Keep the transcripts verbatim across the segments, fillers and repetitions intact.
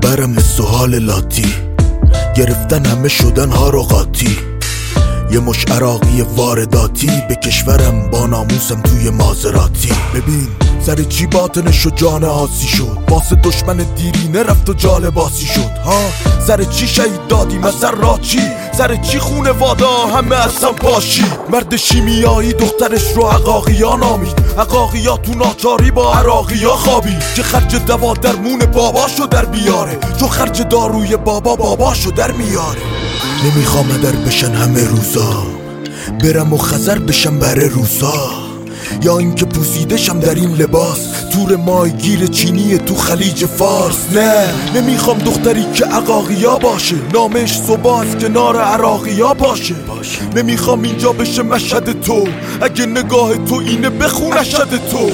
کشورم سوال لاتی، گرفتن همه شدن ها رو قاطی. یه مش عراقی وارداتی به کشورم با ناموسم توی مازراتی. ببین سر چی باطنش و جان آسی شد، واسه دشمن دیرینه رفت و جال باسی شد ها. سر چی شهید دادیم از سر را چی، سر چی خونه وادا همه اصلا پاشی. مرد شیمیایی دخترش رو عقاقیا نامید، عقاقیا تو ناچاری با عراقیا خوابید. که خرج دوا درمون باباشو در بیاره، چون خرج داروی بابا باباشو در میاره. نمیخوام در بشن همه روزا، برم و خزر بشم بره روسا، یا اینکه پوسیدشم در این لباس تور ماهیگیر چینی تو خلیج فارس. نه نمیخوام دختری که عقاقیا باشه، نامش صباست کنار عراقیا باشه. نمیخوام اینجا بشه مشهد تو، اگه نگاه تو اینه بخون اشهد تو.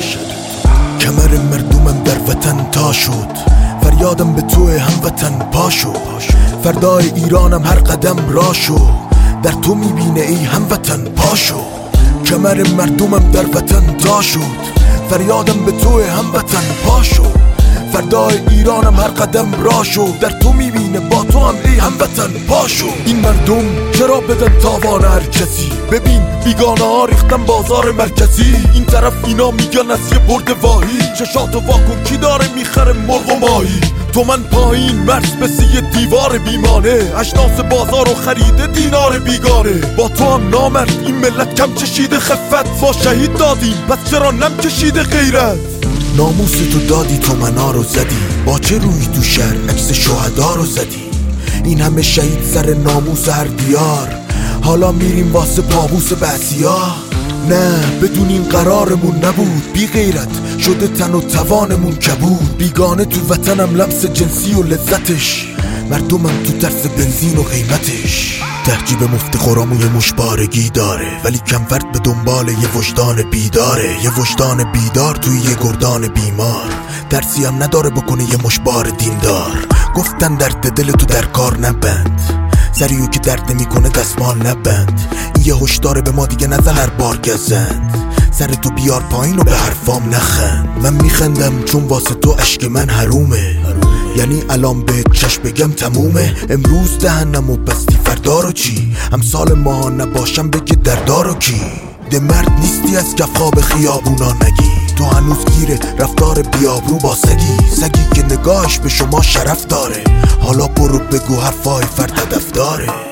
کمر مردمم در وطن تا شد، فریادم به تو هموطن پا شد. فردای ایرانم هر قدم را شو، در تو میبینه ای هموطن پا شو. کمر مردمم در وطن تا شد، فریادم به تو هموطن پا شو. فردای ایرانم هر قدم را شو، در تو میبینه با تو هم ای هموطن پا شو. این مردم چرا بدن تاوان هر کسی، ببین بیگانه ها ریختن بازار مرکزی. این طرف اینا میگن از یه برد واهی، چشاتو واکن کی داره میخره مرغ و ماهی. تو من پایین مرز به سی دیوار بیمانه، اشناس بازار و خریده دینار بیگانه. با تو هم نامرد این ملت کم چشیده خفت، ما شهید دادیم پس چرا نم کشیده غیرت. ناموس تو دادی تو منا رو زدی، با چه روی تو شهر عکس شهدا رو زدی. این همه شهید سر ناموس هر دیار، حالا میریم واسه پابوس بعضیا. نه بدون این قرارمون نبود، بی غیرت شده تن و توانمون کبود. بیگانه تو وطنم لمس جنسی و لذتش، مردمم تو ترس بنزین و قیمتش. تحجیب مفت خورامو یه مشبارگی داره، ولی کم فرد به دنبال یه وجدان بیداره. یه وجدان بیدار توی یه گردان بیمار، درسی هم نداره بکنه یه مشبار دیندار. گفتن درد دل تو در کار نبند، سریو که درد نمیکنه دستمال نبند. این یه هشدار به ما دیگه نزن هر بار گزند، سر تو بیار پایین و به حرفام نخند. من میخندم چون واسه تو اشک من حرومه، یعنی الان به چشم بگم تمومه. امروز دهنم و بستی فردا رو چی، امثال ما نباشم بگه دردارو کی. ده مرد نیستی از کفخاب خیابونا نگی، تو هنوز گیره رفتار بیابرو با سگی. سگی که نگاهش به شما شرف داره، حالا برو بگو حرفای فرد هدف داره.